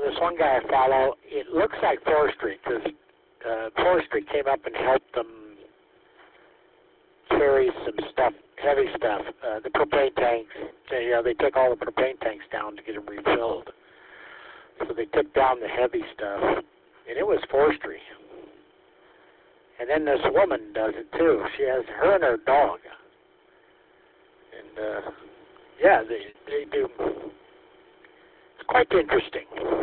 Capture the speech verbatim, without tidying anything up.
this one guy I follow, it looks like forestry because uh, forestry came up and helped them carry some stuff, heavy stuff. Uh, the propane tanks, they, you know, they took all the propane tanks down to get them refilled. So they took down the heavy stuff, and it was forestry. And then this woman does it too. She has her and her dog. And uh, yeah, they they do. It's quite interesting.